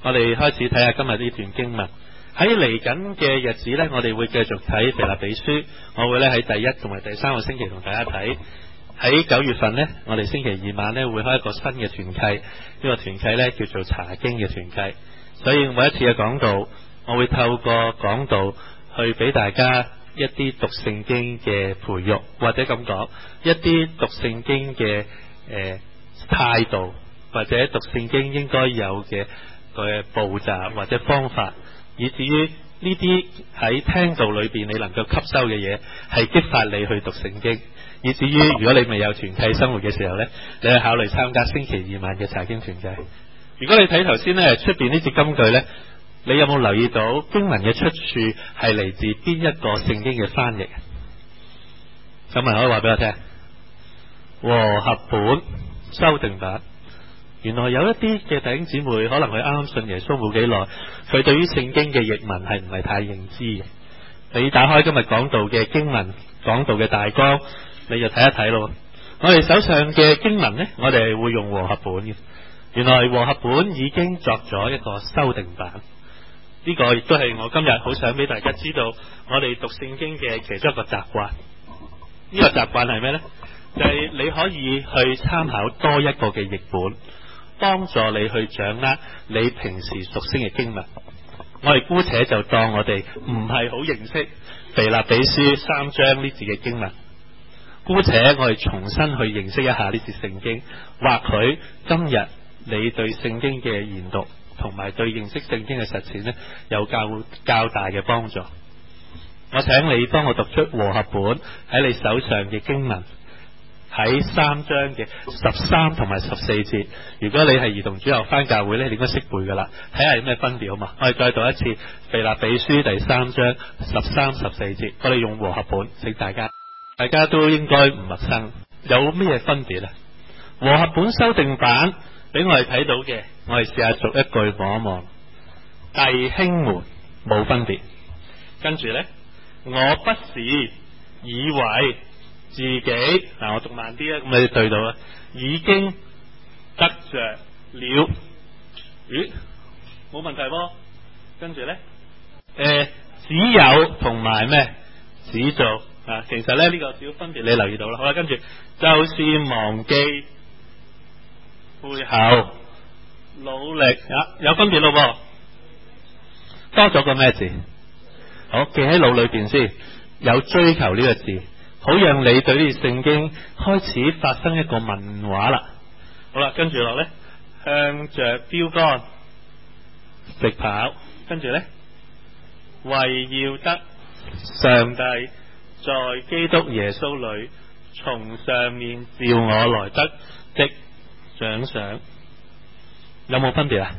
我哋開始睇下今日呢段經文。喺嚟緊嘅日子呢，我哋會繼續睇腓立比書。我會呢喺第一同埋第三個星期同大家睇。喺9月份呢，我哋星期二晚呢會開一個新嘅團契。呢個團契呢叫做查經嘅團契。所以每一次嘅講道，我會透過講道去俾大家一啲讀聖經嘅培育，或者咁講，一啲讀聖經嘅態度，或者讀聖經應該有嘅步驟或者方法，以至於呢啲喺聽道裏邊你能夠吸收嘅嘢，係激發你去讀聖經。以至於如果你未有團契生活嘅時候呢，你去考慮參加星期二晚嘅查經團契。如果你睇頭先呢出邊呢節金句呢，你有冇留意到經文嘅出處係嚟自邊一個聖經嘅翻譯？咁咪可以話俾我聽，和合本修訂版。原來有一啲嘅弟兄姊妹，可能佢啱啱信耶穌冇幾耐，佢對於聖經嘅譯文係唔係太認知嘅。你打開今日講道嘅經文，講道嘅大綱，你就睇一睇咯。我哋手上嘅經文呢，我哋會用和合本嘅。原來和合本已經作咗一個修訂版。呢個亦都係我今日好想俾大家知道，我哋讀聖經嘅其中一個習慣。呢個習慣係咩呢？就係你可以去參考多一個嘅譯本，幫助你去掌握你平時熟悉嘅經文。我哋姑且就當我哋唔係好認識腓立比書3章呢節嘅經文，姑且我哋重新去認識一下呢節聖經。或許今日你對聖經嘅研讀同埋對認識聖經嘅實踐呢，有較大嘅幫助。我請你幫我讀出和合本喺你手上嘅經文，喺3章嘅13同埋14節。如果你係兒童主日返教會呢，你應該識背噶啦。睇下有咩分別好嘛？我哋再讀一次腓立比書第3章13、14節。我哋用和合本，請大家都應該唔陌生。有咩分別呢？和合本修訂版俾我哋睇到嘅，我哋試下逐一句望一望。弟兄們，冇分別。跟住呢，我不是以為自己，我讀慢啲啊，咁你對到啦，已經得着了。咦，冇問題喎。跟住呢，只有同埋咩？只做啊，其實呢，呢個小分別你留意到啦。好啦，跟住就是忘記背後努力有分別咯噃。多咗個咩字？好，記喺腦裏邊先。有追求呢個字，好讓你對呢聖經開始發生一個問話啦。好啦，跟住落呢，向着標杆直跑。跟住呢，為要得上帝在基督耶穌裏從上面召我來得的獎賞。有冇分別啊？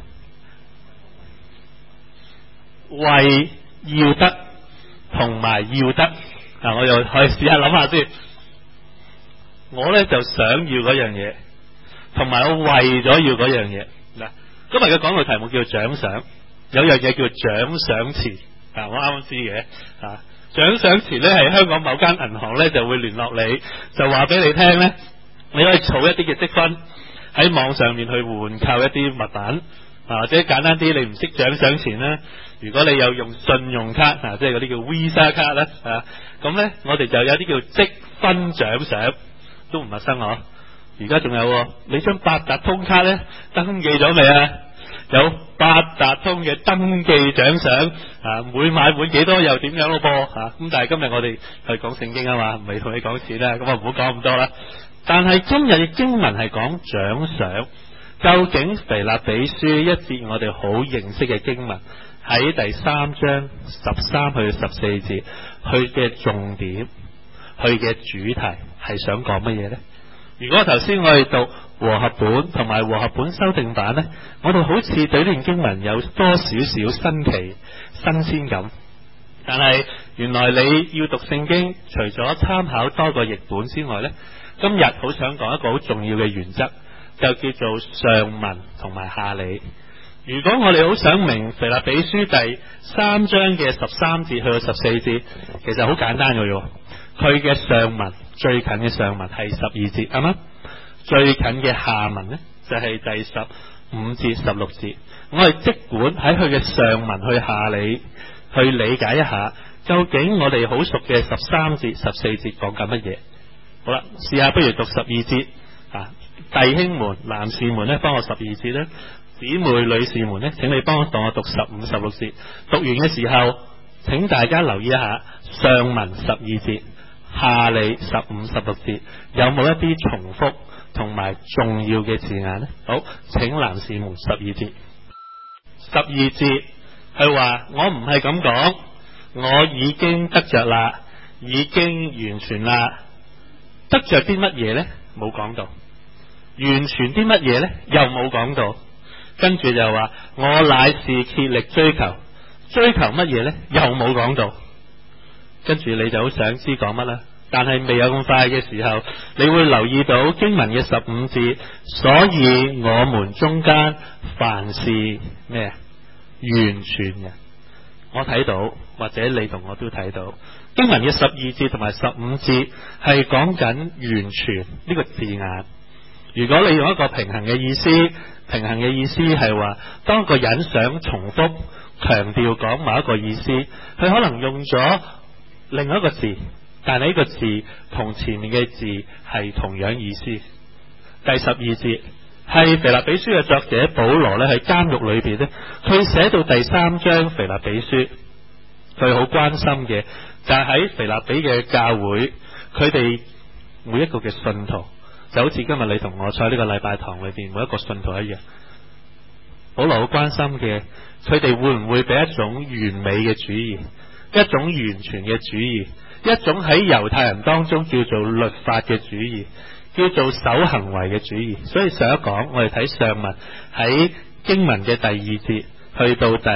為要得同埋要得，我又可以試下諗下先。我呢就想要嗰樣嘢，同埋我為咗要嗰樣嘢。嗱，今日嘅講道題目叫獎賞，有樣嘢叫獎賞詞。我啱啱知嘅。獎賞詞呢係香港某間銀行呢就會聯絡你，就話俾你聽呢，你可以儲一啲嘅積分喺網上面去換購一啲物品。或者簡單啲，你唔識獎賞錢呢，如果你有用信用卡即係嗰啲叫 Visa 卡咧咁呢我哋就有啲叫積分獎賞，都唔陌生嗬。而家仲有你張八達通卡呢登記咗未啊？有八達通嘅登記獎賞每買滿幾多又點樣咯噃咁但係今日我哋係講聖經啊嘛，唔係同你講錢啦，咁啊唔好講咁多啦。但係今日嘅經文係講獎賞。究竟腓立比書一節我哋好認識嘅經文喺第3章13去14節，佢嘅重點，佢嘅主題係想講乜嘢呢？如果頭先我哋讀和合本同埋和合本修訂版呢，我哋好似對呢段經文有多少少新奇新鮮感。但係原來你要讀聖經，除咗參考多個譯本之外呢，今日好想講一個好重要嘅原則，就叫做上文同埋下理。如果我哋好想明腓立比書第3章嘅13節去到14節，其實好簡單嘅喎。佢嘅上文最近嘅上文係12節，啱嗎？最近嘅下文呢，就係第10 5節、16節，我哋即管喺佢嘅上文去下理去理解一下，究竟我哋好熟嘅13節、14節講緊乜嘢？好啦，試下不如讀12節啊，弟兄們、男士們呢，幫我12節啦，姊妹、女士們呢，請你幫我讀15、16節。讀完嘅時候，請大家留意一下上文12節、下理15、16節有冇一啲重複同埋重要嘅字眼呢？好，請男士們12節。12節係話我唔係咁講，我已經得着啦，已經完全啦。得着啲乜嘢呢？冇講到。完全啲乜嘢呢？又冇講到。跟住就話我乃是竭力追求，追求乜嘢呢？又冇講到。跟住你就好想知講乜啦，但係未有咁快嘅時候，你會留意到經文嘅15節，所以我們中間凡是咩啊？完全嘅。我睇到，或者你同我都睇到經文嘅12節同埋15節係講緊完全呢個字眼。如果你用一個平衡嘅意思，平衡嘅意思係話，當個人想重複強調講某一個意思，佢可能用咗另一個字，但係呢個字同前面嘅字係同樣意思。第12節係腓立比書嘅作者保羅咧，喺監獄裏邊咧，佢寫到第3章腓立比書，佢好關心嘅就係喺腓立比嘅教會，佢哋每一個嘅信徒，就好似今日你同我坐喺呢個禮拜堂裏邊每一個信徒一樣。保羅好關心嘅，佢哋會唔會俾一種完美嘅主義，一種完全嘅主義，一種喺猶太人當中叫做律法嘅主義，叫做守行為嘅主義。所以上一講我哋睇上文喺經文嘅第2節去到第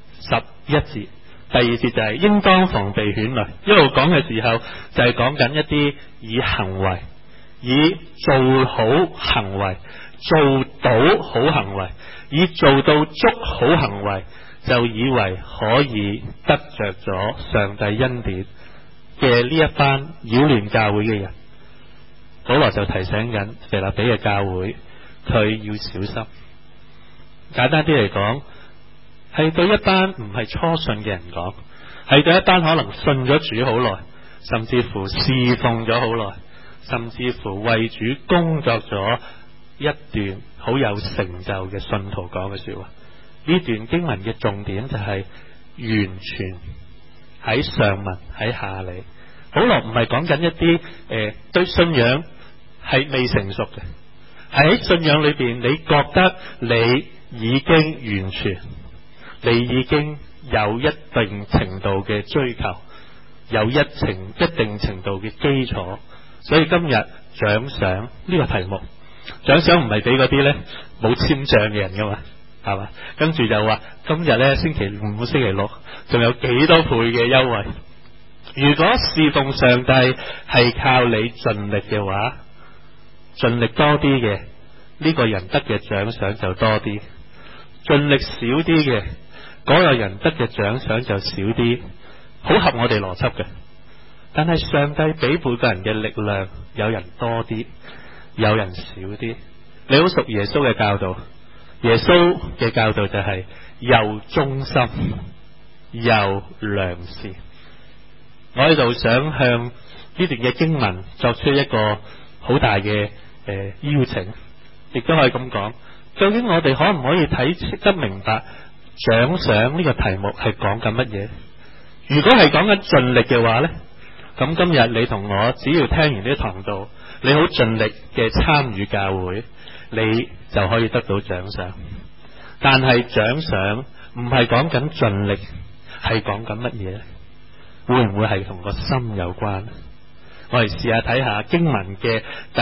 11節，第2節就係應當防備犬類。一路講嘅時候就係講緊一啲以行為，以做好行為，做到好行為，以做到足好行為，就以為可以得着咗上帝恩典嘅呢一班擾亂教會嘅人。保羅就提醒緊腓立比嘅教會，佢要小心。簡單啲嚟講，係對一班唔係初信嘅人講，係對一班可能信咗主好耐，甚至乎侍奉咗好耐，甚至乎為主工作咗一段好有成就嘅信徒講嘅說話。呢段經文嘅重點就係完全喺上文喺下理。保羅唔係講緊一啲對信仰係未成熟嘅，係喺信仰裏邊你覺得你已經完全，你已經有一定程度嘅追求，有一定程度嘅基礎。所以今日獎賞呢個題目，獎賞唔係俾嗰啲呢冇簽賬嘅人噶嘛，係嘛？跟住就話今日呢星期5、星期6仲有幾多倍嘅優惠。如果侍奉上帝係靠你盡力嘅話，盡力多啲嘅呢個人得嘅獎賞就多啲，盡力少啲嘅嗰個人得嘅獎賞就少啲，好合我哋邏輯嘅。但係上帝俾每個人嘅力量，有人多啲，有人少啲。你好熟耶穌嘅教導，耶穌嘅教導就係又忠心又良善。我喺度想向呢段嘅經文作出一個好大嘅邀請，亦都可以咁講。究竟我哋可唔可以睇得明白獎賞呢個題目係講緊乜嘢？如果係講緊盡力嘅話呢，咁今日你同我只要聽完呢堂道，你好盡力嘅參與教會，你就可以得到獎賞。但係獎賞唔係講緊盡力，係講緊乜嘢？會唔會係同個心有關？我哋試下睇下經文嘅第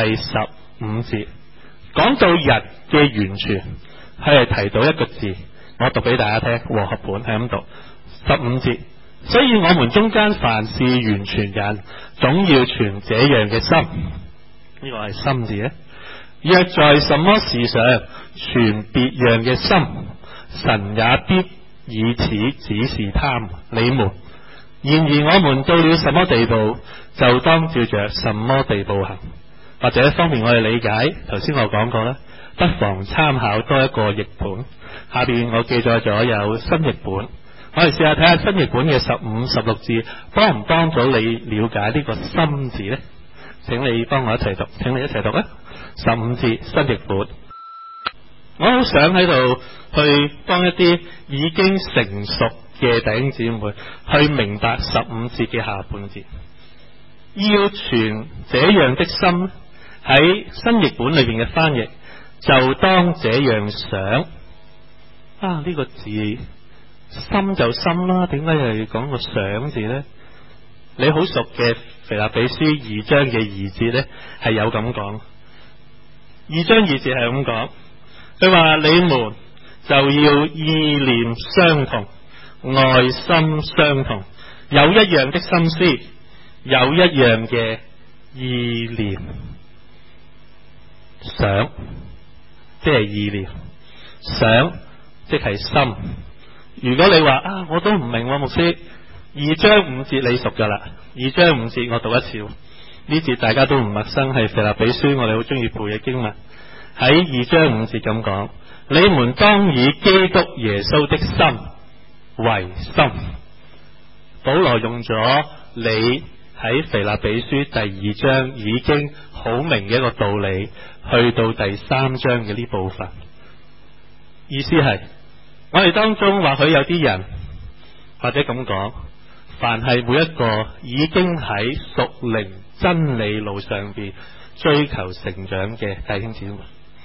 15節，講到人嘅完全，係提到一個字，我讀俾大家聽，和合本係咁讀15節。所以我們中間凡是完全人，總要存這樣嘅心。呢個係心字咧。若在什麼事上存別樣嘅心，神也必以此指示你們。然而我們到了什麼地步，就當照着什麼地步行。或者方便我哋理解，頭先我講過啦， 不妨參考多一個譯本。下邊我記載咗有新譯本，我哋試下睇下新譯本嘅15、16字，幫唔幫到你了解呢個心字呢？請你幫我一齊讀，請你一齊讀啊！15字新譯本，我好想喺度去幫一啲已經成熟嘅弟兄姊妹去明白15節嘅下半節，要存這樣的心。喺新譯本裏邊嘅翻譯就當這樣想啊，呢個字心就心啦，點解又講個想字呢？你好熟嘅腓立比書2章嘅2節呢，係有咁講。2章2節係咁講，佢話你們就要意念相同，愛心相同，有一樣的心思，有一樣嘅意念。想即係意念，想即係心。如果你話啊，我都唔明牧師，2章5節你熟噶啦，2章5節我讀一次，呢節大家都唔陌生，係腓立比書我哋好中意背嘅經文。喺2章5節咁講，你們當以基督耶穌的心為心。保羅用咗你喺腓立比書第2章已經好明嘅一個道理，去到第3章嘅呢部分，意思係我哋當中或許有啲人，或者咁講，凡係每一個已經喺屬靈真理路上邊追求成長嘅弟兄姊妹，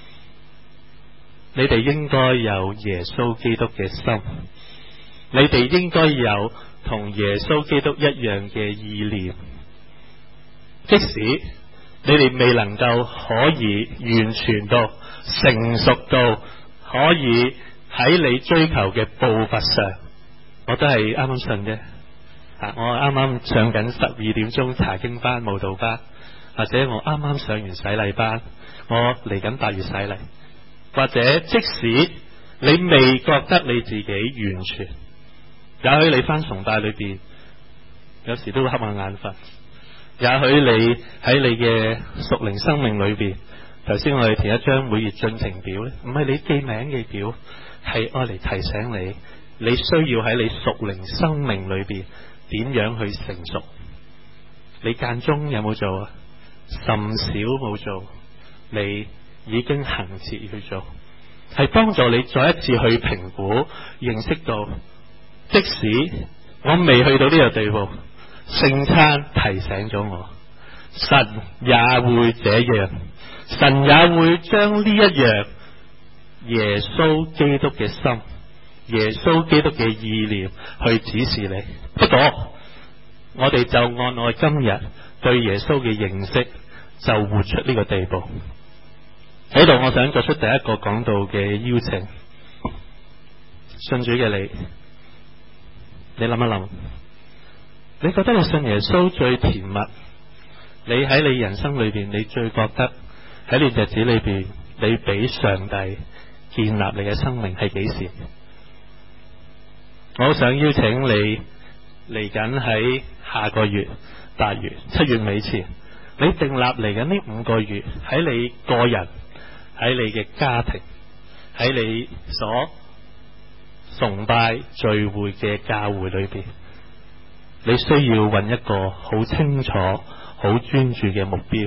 你哋應該有耶穌基督嘅心，你哋應該有同耶穌基督一樣嘅意念，即使你哋未能夠可以完全到成熟到可以喺你追求嘅步伐上，我都係啱啱信啫。我啱啱上緊12點鐘查經班、慕道班，或者我啱啱上完洗禮班，我嚟緊8月洗禮，或者即使你未覺得你自己完全，也許你返崇拜裏邊有時都會瞌下眼瞓。也許你喺你嘅屬靈生命裏邊，頭先我哋填一張每月進程表咧，唔係你記名嘅表，係愛嚟提醒你，你需要喺你屬靈生命裏邊點樣去成熟。你間中有冇做啊？甚少冇做，你已經行切去做，係幫助你再一次去評估，認識到，即使我未去到呢個地步，聖餐提醒咗我，神也會這樣，神也會將呢一樣耶穌基督嘅心、耶穌基督嘅意念去指示你。不過我哋就按我今日對耶穌嘅認識，就活出呢個地步。喺度我想作出第一個講道嘅邀請，信主嘅你諗一諗，你覺得你信耶穌最甜蜜？你喺你人生裏邊，你最覺得喺你日子裏邊，你俾上帝建立你嘅生命係幾時？我好想邀請你嚟緊喺下個月8月7月尾前，你訂立嚟緊呢5個月，喺你個人、喺你嘅家庭、喺你所崇拜聚會嘅教會裏邊，你需要揾一個好清楚、好專注嘅目標。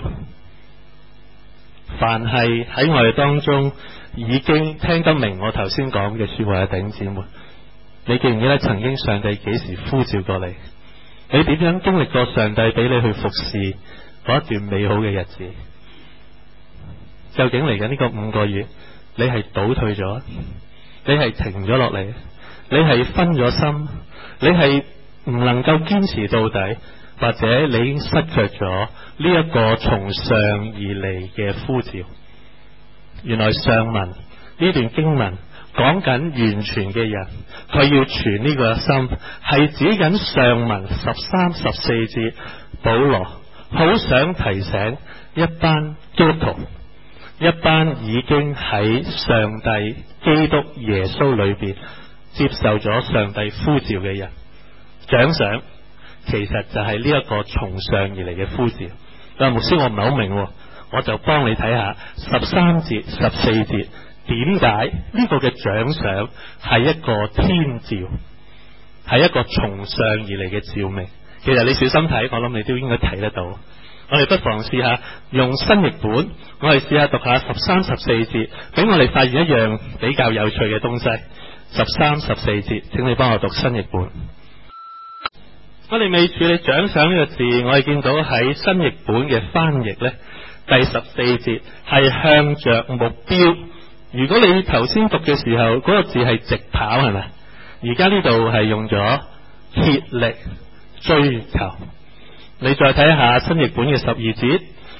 凡係喺我哋當中已經聽得明我頭先講嘅說話嘅弟兄姊妹，你記唔記得曾經上帝幾時呼召過你？你點樣經歷過上帝俾你去服侍嗰一段美好嘅日子？究竟嚟緊呢個5個月，你係倒退咗？你係停咗落嚟？你係分咗心？你係唔能夠堅持到底？或者你已經失卻咗呢一個從上而嚟嘅呼召？原來上文呢段經文講緊完全嘅人，佢要存呢個心，係指緊上文13、14節。保羅好想提醒一班基督徒，一班已經喺上帝基督耶穌裏邊接受咗上帝呼召嘅人，獎賞其實就係呢一個從上而嚟嘅呼召。但係牧師，我唔係好明， 我就幫你睇下13節、14節，點解呢個嘅獎賞係一個天照，係一個從上而嚟嘅照明。其實你小心睇，我諗你都應該睇得到。我哋不妨試下用新譯本，我哋試下讀下13、14節，俾我哋發現一樣比較有趣嘅東西。13、14節，請你幫我讀新譯本。我哋未處理獎賞呢個字，我哋見到喺新譯本嘅翻譯呢，第14節係向着目標。如果你頭先讀嘅時候，嗰個字係直跑，係咪？而家呢度係用咗竭力追求。你再睇下新譯本嘅12節，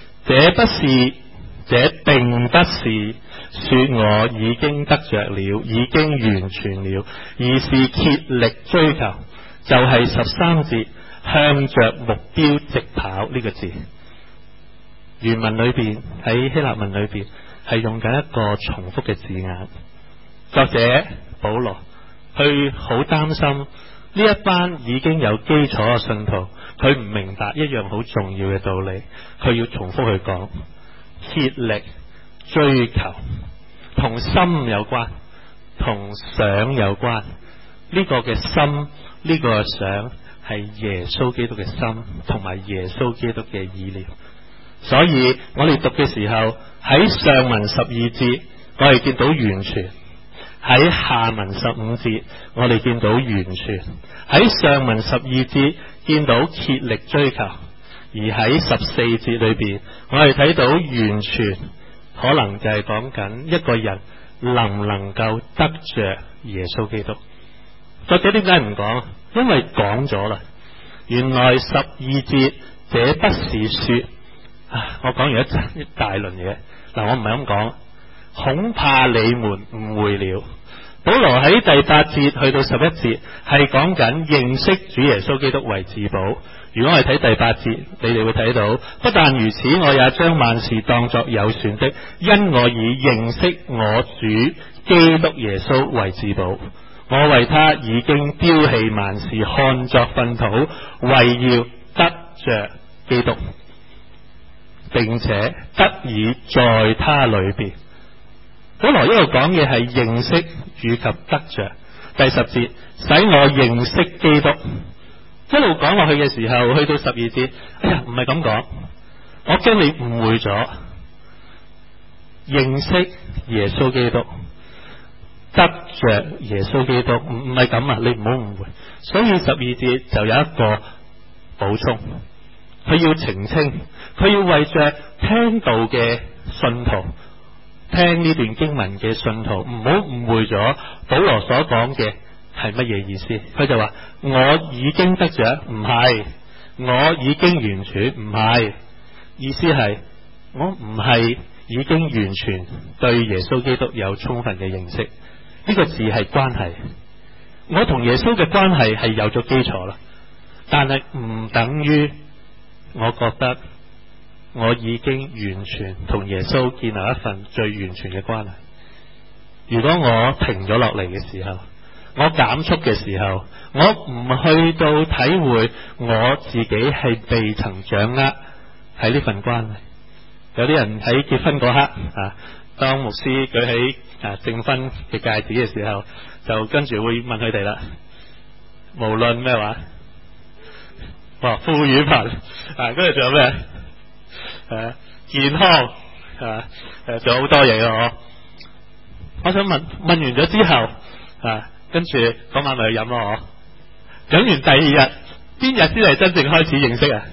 這並不是說我已經得着了，已經完全了，而是竭力追求。就係13節向着目標直跑呢個字，原文裏邊喺希臘文裏邊係用緊一個重複嘅字眼。作者保羅佢好擔心呢一班已經有基礎嘅信徒，佢唔明白一樣好重要嘅道理，佢要重複去講，竭力追求，同心有關，同想有關。呢個嘅心，呢個想係耶穌基督嘅心，同埋耶穌基督嘅意念。所以我哋讀嘅時候，喺上文12節我哋見到完全，喺下文15節我哋見到完全，喺上文12節見到竭力追求，而喺14節裏邊我哋睇到完全，可能就係講緊一個人能唔能夠得着耶穌基督。作者點解唔講？因為講咗啦。原來12節這不是說，我講完一大輪嘢。嗱，我唔係咁講，恐怕你們誤會了。保羅喺第8節去到11節係講緊認識主耶穌基督為至寶。如果我哋睇第8節，你哋會睇到，不但如此，我也將萬事當作有損的，因我以認識我主基督耶穌為至寶。我為他已經丟棄萬事，看作糞土，為要得着基督，並且得以在他裏邊。保羅一路講嘅係認識以及得着。第10節使我認識基督，一路講落去嘅時候，去到12節，哎呀，唔係咁講，我驚你誤會咗。認識耶穌基督，得着耶穌基督，唔係咁啊！你唔好誤會。所以12節就有一個補充，佢要澄清，佢要為着聽道嘅信徒，聽呢段經文嘅信徒，唔好誤會咗保羅所講嘅係乜嘢意思。佢就話我已經得着，唔係我已經完全，唔係，意思係我唔係已經完全對耶穌基督有充分嘅認識。呢個字係關係，我同耶穌嘅關係係有咗基礎啦，但係唔等於我覺得我已經完全同耶穌建立一份最完全嘅關係。如果我停咗落嚟嘅時候，我減速嘅時候，我唔去到體會我自己係未曾掌握喺呢份關係。有啲人喺結婚嗰刻當牧師舉起證婚嘅戒指嘅時候，就跟住會問佢哋啦，無論咩話，富與貧，跟住仲有咩健康，仲有好多嘢嘅。我想問完咗之後，跟住嗰晚咪去飲咯，飲完第2日邊日先係真正開始認識啊？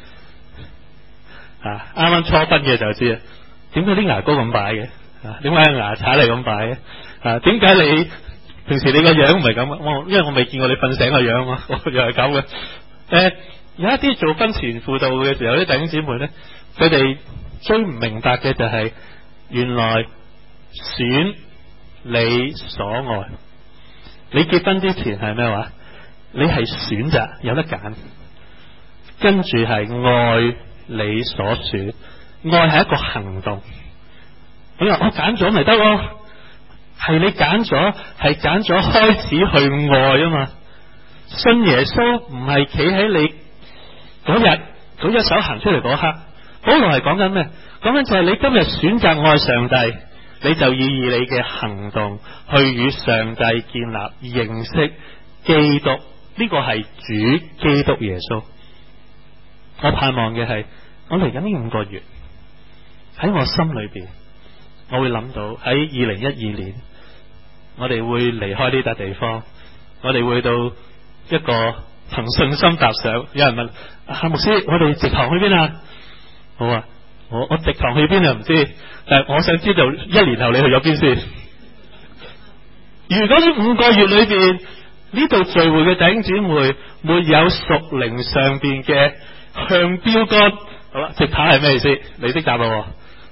啱啱初婚嘅就知啊，點解啲牙膏咁擺嘅？點解牙刷嚟咁擺嘅？點解你平時你個樣唔係咁？因為我未見過你瞓醒個樣嘛，我又係咁嘅。有一啲做婚前輔導嘅時候，啲弟兄姊妹咧，佢哋最唔明白嘅就係，原來選你所愛。你結婚之前係咩話？你係選擇，有得揀，跟住係愛你所選。愛係一個行動。你話我揀咗咪得咯？係你揀咗，係揀咗開始去愛啊嘛。信耶穌唔係企喺你嗰日嗰一手行出嚟嗰刻。保羅係講緊咩？ 講緊就係你今日選擇愛上帝，你就要以你嘅行動去與上帝建立認識基督，呢個係主基督耶穌。我盼望嘅係我嚟緊呢5個月喺我心裏邊，我會諗到喺2012年我哋會離開呢笪地方，我哋會到一個憑信心踏上。有人問牧師，我哋直堂去邊啊？好啊，我直堂去邊啊？唔知，但係我想知道1年後你去咗邊先。如果呢5個月裏邊呢度聚會嘅弟兄姊妹沒有屬靈上邊嘅向標杆，好啦，直堂係咩意思？你識答咯。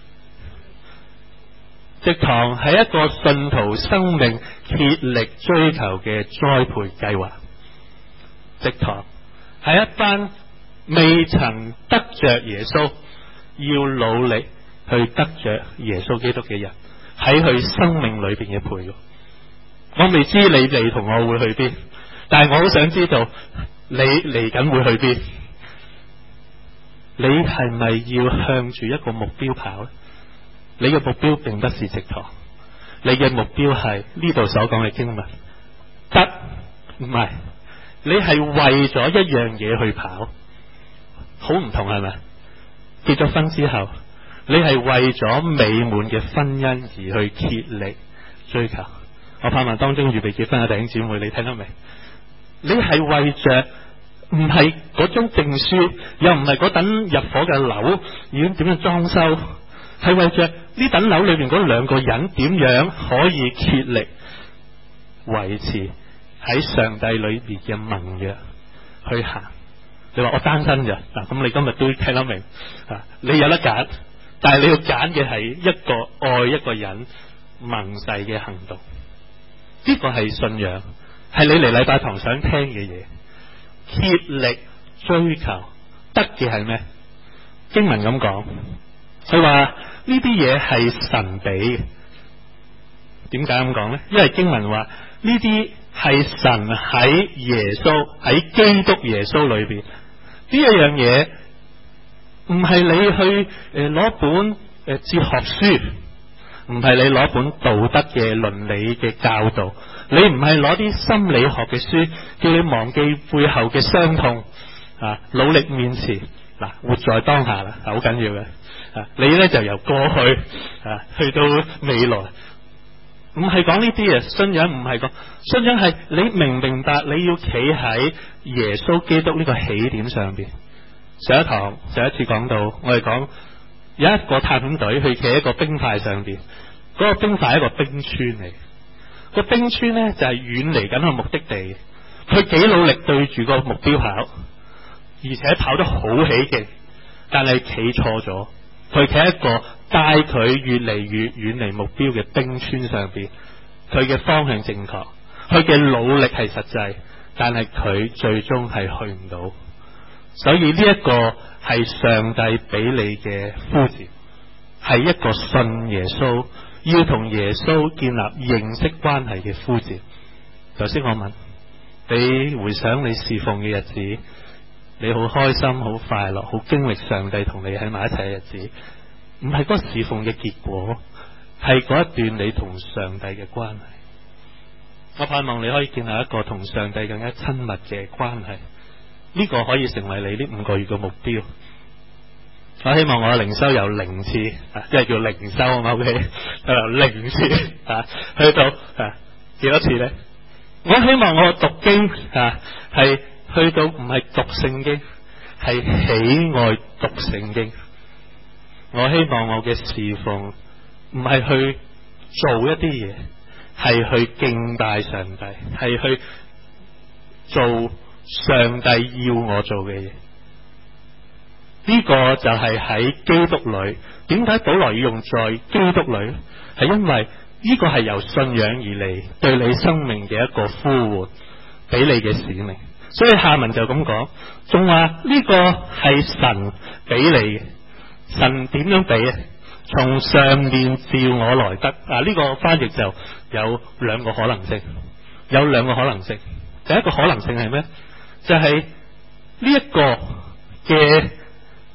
直堂係一個信徒生命竭力追求嘅栽培計劃。直堂係一班未曾得着耶穌，要努力去得着耶穌基督嘅人喺佢生命裏邊嘅培育。我未知你哋同我會去邊，但係我好想知道你嚟緊會去邊。你係咪要向住一個目標跑呢？你嘅目標並不是直堂，你嘅目標係呢度所講嘅經文。得唔係？你係為咗一樣嘢去跑，好唔同係咪？結咗婚之後，你係為咗美滿嘅婚姻而去竭力追求。我盼望當中預備結婚嘅弟兄姊妹，你聽得明？你係為着唔係嗰張證書，又唔係嗰等入伙嘅樓，已經點樣裝修，係為着呢等樓裏邊嗰2個人點樣可以竭力維持喺上帝裏邊嘅盟約去行。你話我單身咋？嗱，咁你今日都聽得明啊？你有得揀，但係你要揀嘅係一個愛一個人盟誓嘅行動。呢個係信仰，係你嚟禮拜堂想聽嘅嘢。竭力追求得嘅係咩？經文咁講，佢話呢啲嘢係神俾嘅。點解咁講呢？因為經文話呢啲係神喺耶穌喺基督耶穌裏邊，呢一樣嘢唔係你去攞本哲學書，唔係你攞本道德嘅倫理嘅教導，你唔係攞啲心理學嘅書叫你忘記背後嘅傷痛啊，努力面前嗱，活在當下啦，好緊要嘅啊！你咧就由過去啊去到未來，唔係講呢啲啊。信仰唔係講，信仰係你明唔明白？你要企喺耶穌基督呢個起點上邊。上一堂上一次講到，我哋講有一個探險隊去企喺一個冰塊上邊，嗰個冰塊係一個冰川嚟，個冰川呢就係遠離緊個目的地，佢幾努力對住個目標跑，而且跑得好起勁，但係企錯咗，佢企喺一個帶佢越嚟越遠離目標嘅冰川上邊，佢嘅方向正確，佢嘅努力係實際，但係佢最終係去唔到。所以呢一個係上帝俾你嘅呼召，係一個信耶穌要同耶穌建立認識關係嘅呼召。頭先我問你，回想你侍奉嘅日子，你好開心好快樂好經歷上帝同你喺埋一齊嘅日子，唔係嗰個侍奉嘅結果，係嗰一段你同上帝嘅關係。我盼望你可以建立一個同上帝更加親密嘅關係，呢個可以成為你呢5個月嘅目標。我希望我嘅靈修由0次，即係叫靈修啊嘛，OK， 由0次去到幾多次呢？我希望我讀經係去到唔係讀聖經，係喜愛讀聖經。我希望我嘅侍奉唔係去做一啲嘢，係去敬拜上帝，係去做上帝要我做嘅嘢。呢個就係喺基督裏。點解保羅要用在基督裏？係因為呢個係由信仰而嚟，對你生命嘅一個呼喚，俾你嘅使命。所以下文就咁講，仲話呢個係神俾你嘅。神點樣俾啊？從上面召我來得啊！呢個翻譯就有2個可能性，有2個可能性。第一個可能性係咩？就係呢一個嘅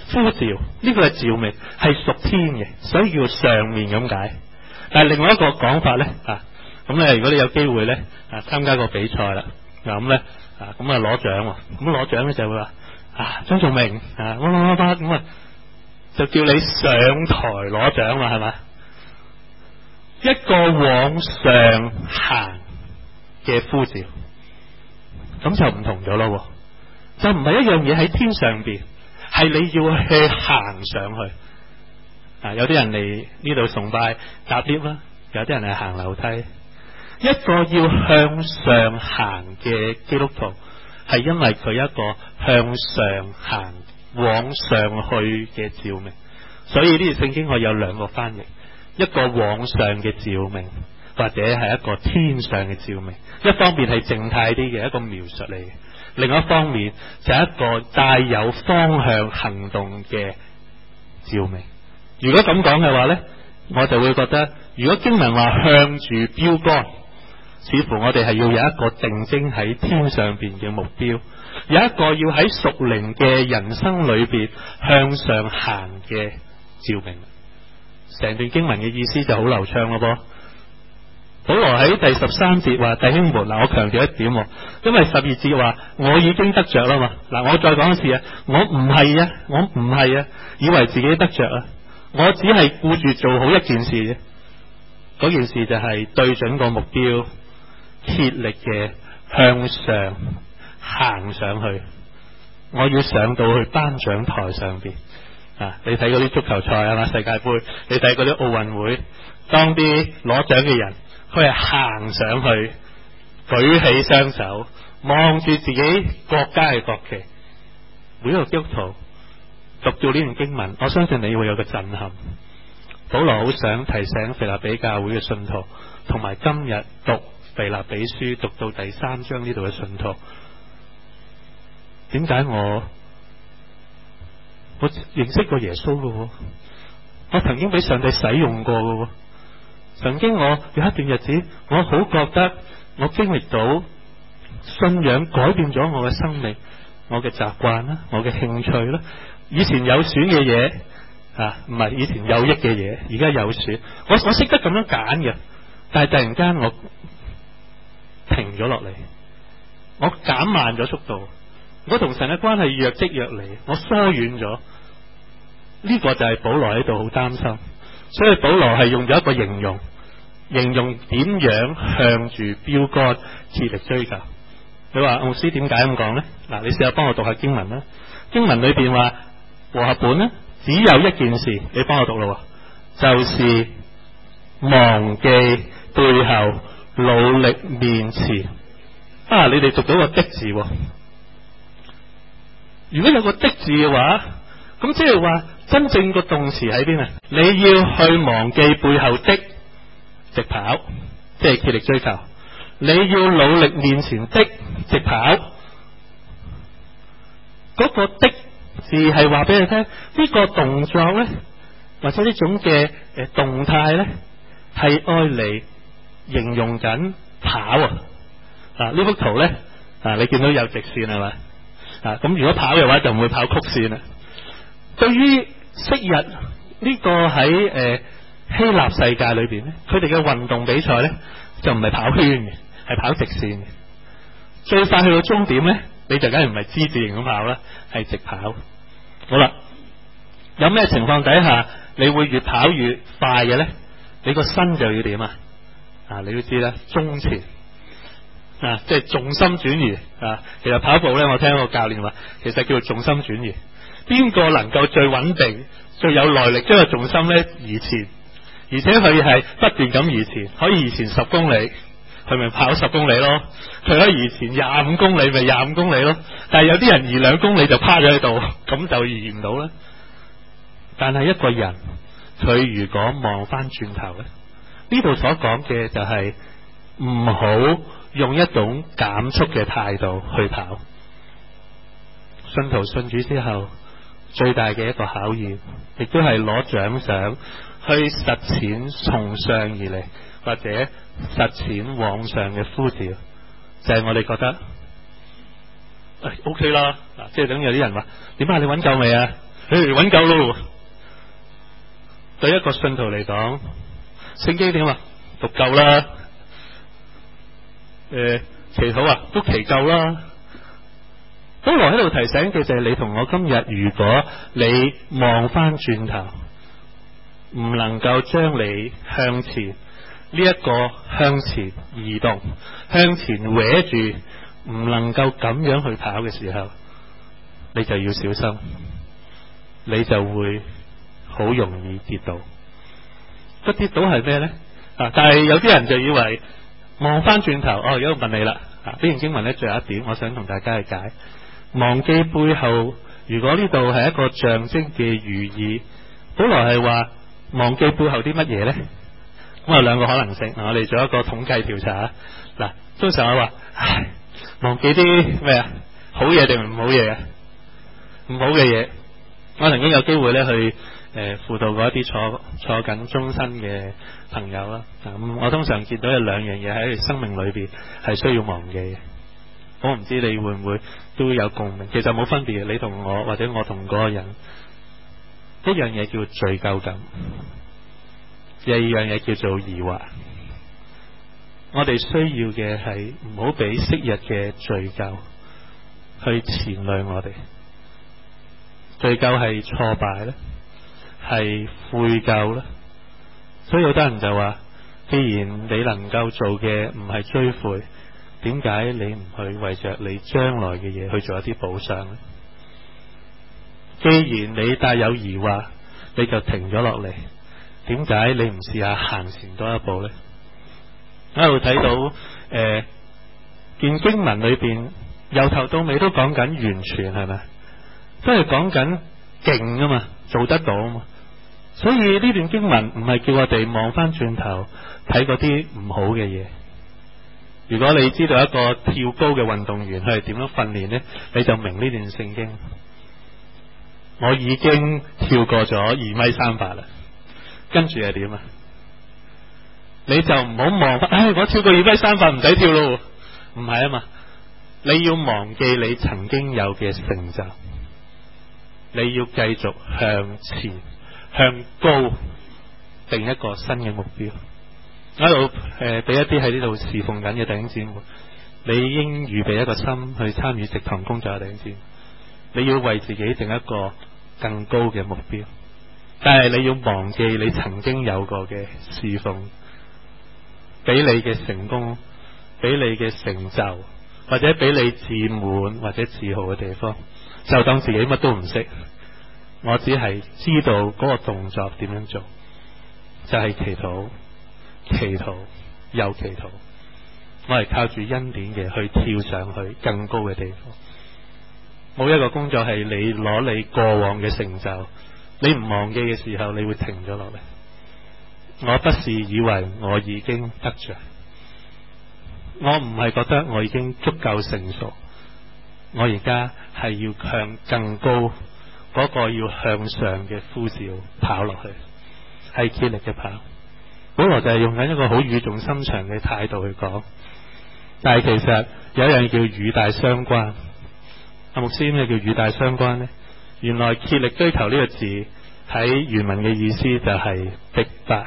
呼召，呢個係召命，係屬天嘅，所以叫上面咁解。但係另外一個講法咧咁咧，如果你有機會咧參加個比賽啦，咁咧咁攞獎，咁攞獎咧就會話張頌明咁就叫你上台攞獎啦，係咪？一個往上行嘅呼召，咁就唔同咗咯，就唔係一樣嘢喺天上邊，係你要去行上去。有啲人嚟呢度崇拜搭 lift 啦，有啲人係行樓梯。一個要向上行嘅基督徒，係因為佢一個向上行往上去嘅召命。所以呢條聖經我有兩個翻譯，一個往上嘅召命，或者係一個天上嘅召命。一方面係靜態啲嘅一個描述嚟嘅，另一方面就係一個帶有方向行動嘅召命。如果咁講嘅話呢，我就會覺得，如果經文話向住標竿，似乎我哋係要有一個定睛喺天上邊嘅目標，有一個要喺屬靈嘅人生裏邊向上行嘅召命。成段經文嘅意思就好流暢咯噃。保羅喺第13節話：弟兄們，我強調一點，因為12節話我已經得着啦嘛。我再講一次我唔係以為自己得着我只係顧住做好一件事啫。嗰件事就係對準個目標，竭力嘅向上行上去。我要上到去頒獎台上邊。你睇嗰啲足球賽係嘛，世界杯，你睇嗰啲奧運會，當啲攞獎嘅人，佢係行上去，舉起雙手，望住自己國家嘅國旗。每一個基督徒讀到呢段經文，我相信你會有個震撼。保羅好想提醒腓立比教會嘅信徒，同埋今日讀腓立比書讀到第3章呢度嘅信徒，點解我認識過耶穌嘅，我曾經俾上帝使用過嘅，曾經我有一段日子，我好覺得我經歷到信仰改變咗我嘅生命，我嘅習慣啦，我嘅興趣啦，以前有損嘅嘢唔係以前有益嘅嘢，而家有損，我識得咁樣揀嘅，但係突然間我停咗落嚟，我減慢咗速度。我同神嘅關係若即若離，我疏遠咗，呢個就係保羅喺度好擔心，所以保羅係用咗一個形容點樣向住標竿竭力追求。你話牧師點解咁講呢？你試下幫我讀下經文啦。經文裏邊話和合本呢，只有一件事，你幫我讀咯，就是忘記背後，努力面前。你哋讀到個的字。如果有個的字嘅話，咁即係話真正個動詞喺邊啊？你要去忘記背後的直跑，即係竭力追求；你要努力面前的直跑。嗰個的字係話俾你聽，呢個動作咧，或者呢種嘅動態咧，係愛嚟形容緊跑呢幅圖咧，你見到有直線係咪？咁如果跑嘅話就唔會跑曲線啦。對於昔日呢個喺希臘世界裏邊咧，佢哋嘅運動比賽咧就唔係跑圈嘅，係跑直線嘅。最快去到終點咧，你就梗係唔係之字形咁跑啦，係直跑。好啦，有咩情況底下你會越跑越快嘅咧？你個身就要點你都知啦，中前。即係重心轉移其實跑步咧，我聽個教練話，其實叫做重心轉移。邊個能夠最穩定、最有耐力將個重心咧移前，而且佢係不斷咁移前，可以移前10公里，佢咪跑10公里咯？佢可以移前25公里，咪25公里咯？但係有啲人移2公里就趴咗喺度，咁就移唔到啦。但係一個人，佢如果望翻轉頭咧，呢度所講嘅就係唔好用一種減速嘅態度去跑。信徒信主之後最大嘅一個考驗，亦都係攞獎賞去實踐從上而嚟，或者實踐往上嘅呼召，就係我哋覺得OK 啦。即係等有啲人話，點解你揾夠未啊？ 揾夠咯。對一個信徒嚟講，聖經點啊？讀夠啦。祈禱啊，都祈夠啦。保羅喺度提醒嘅就係你同我今日，如果你望翻轉頭，唔能夠將你向前呢一個向前移動，向前搲住，唔能夠咁樣去跑嘅時候，你就要小心，你就會好容易跌倒。個跌倒係咩呢？但係有啲人就以為望翻轉頭，而家問你啦，呢段經文呢，最後一點，我想同大家去解。忘記背後，如果呢度係一個象徵嘅寓意，保羅係話忘記背後啲乜嘢呢？咁有兩個可能性，我哋做一個統計調查。嗱，通常我話，忘記啲咩啊？好嘢定唔好嘢啊？唔好嘅嘢。我曾經有機會咧去輔導過一啲坐緊終身嘅朋友啦。咁我通常見到有兩樣嘢喺生命裏邊係需要忘記嘅。我唔知你會唔會都有共鳴，其實冇分別嘅，你同我或者我同嗰個人，一樣嘢叫罪疚感，第二樣嘢叫做疑惑。我哋需要嘅係唔好俾昔日嘅罪疚去纏累我哋。罪疚係挫敗咧，係悔疚咧，所以好多人就話，既然你能夠做嘅唔係追悔，點解你唔去為着你將來嘅嘢去做一啲補償呢？既然你帶有疑惑，你就停咗落嚟，點解你唔試下行前多一步呢？喺度睇到見經文裏邊由頭到尾都講緊完全，係咪？都係講緊勁啊嘛，做得到啊嘛。所以呢段經文唔係叫我哋望翻轉頭睇嗰啲唔好嘅嘢。如果你知道一個跳高嘅運動員佢係點樣訓練呢，你就明呢段聖經。我已經跳過咗2米38啦，跟住係點啊？你就唔好望翻，我跳過2米38唔使跳咯，唔係啊嘛。你要忘記你曾經有嘅成就，你要繼續向前向高定一個新嘅目標。我喺度俾一啲喺呢度侍奉緊嘅弟兄姊妹，你應預備一個心去參與植堂工作嘅弟兄姊妹，你要為自己定一個更高嘅目標，但係你要忘記你曾經有過嘅侍奉，俾你嘅成功，俾你嘅成就，或者俾你自滿或者自豪嘅地方，就當自己乜都唔識。我只係知道嗰個動作點樣做，就係祈禱。祈禱又祈禱，我係靠住恩典嘅去跳上去更高嘅地方。冇一個工作係你攞你過往嘅成就，你唔忘記嘅時候，你會停咗落嚟。我不是以為我已經得着，我唔係覺得我已經足夠成熟，我而家係要向更高嗰個要向上嘅呼召跑落去，係竭力嘅跑。保羅就係用緊一個好語重心長嘅態度去講，但係其實有一樣叫語帶相關。阿牧師，咩叫語帶相關呢？原來竭力追求呢個字喺原文嘅意思就係逼迫。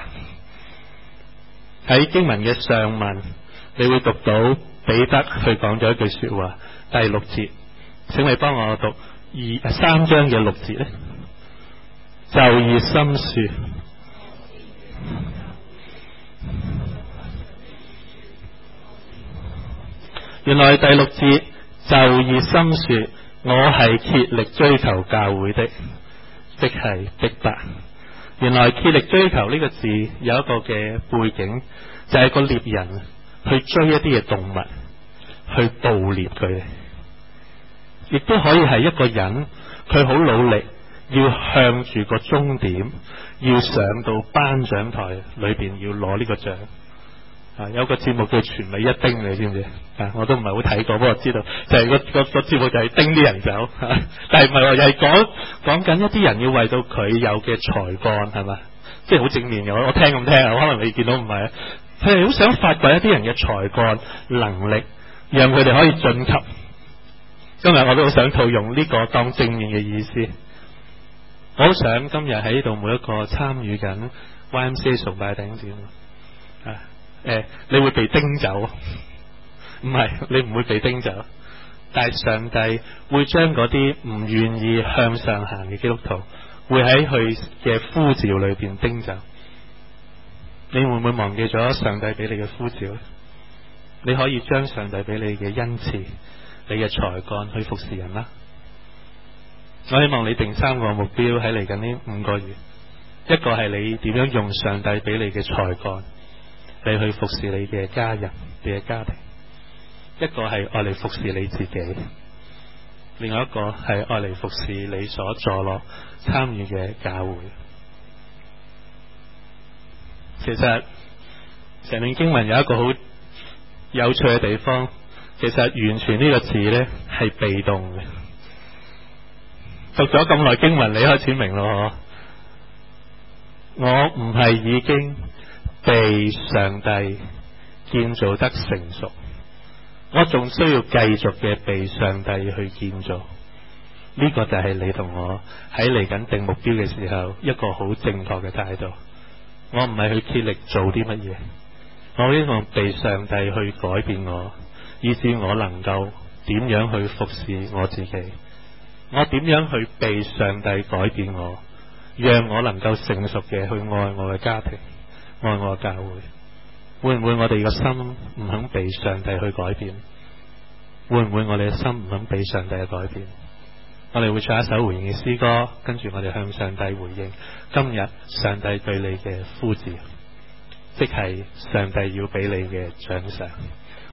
喺經文嘅上文，你會讀到彼得佢講咗一句說話，第6節，請你幫我讀3章嘅6節呢，就熱心說。原來第6節就熱心說，我係竭力追求教會的，即係逼迫。原來竭力追求呢個字有一個嘅背景，就係個獵人去追一啲嘅動物，去捕獵佢哋，亦都可以係一個人佢好努力要向住個終點，要上到頒獎台裏邊要攞呢個獎。有個節目叫全美一叮，你知唔知？我都唔係好睇過，不過知道就係個節目就係叮啲人走，但係唔係話又係講緊一啲人要為到佢有嘅才幹，係嘛？即係好正面嘅。我聽咁聽，可能你見到唔係，佢係好想發掘一啲人嘅才幹能力，讓佢哋可以晉級。今日我都好想套用呢個當正面嘅意思。 我好想今日喺呢度每一個參與緊 YMCA 崇拜弟兄姊妹你會被叮走，唔係，你唔會被叮走，但係上帝會將嗰啲唔願意向上行嘅基督徒，會喺佢嘅呼召裏邊叮走。你會唔會忘記咗上帝俾你嘅呼召呢？你可以將上帝俾你嘅恩賜、你嘅才幹去服侍人啦。我希望你定3個目標喺嚟緊呢5個月，一個係你點樣用上帝俾你嘅才幹，你去服侍你嘅家人、你嘅家庭；一個係愛嚟服侍你自己，另外一個係愛嚟服侍你所坐落參與嘅教會。其實成段經文有一個好有趣嘅地方，其實完全呢個字呢係被動嘅。讀咗咁耐經文，你開始明咯。我唔係已經被上帝建造得成熟，我仲需要繼續嘅被上帝去建造。呢個就係你同我喺嚟緊定目標嘅時候一個好正確嘅態度。我唔係去竭力做啲乜嘢，我希望被上帝去改變我，以致我能夠點樣去服侍我自己。我點樣去被上帝改變我，讓我能夠成熟嘅去愛我嘅家庭，愛我嘅教會。會唔會我哋嘅心唔肯被上帝去改變？會唔會我哋嘅心唔肯被上帝去改變？我哋會唱一首回應嘅詩歌，跟住我哋向上帝回應今日上帝對你嘅呼召，即係上帝要俾你嘅獎賞。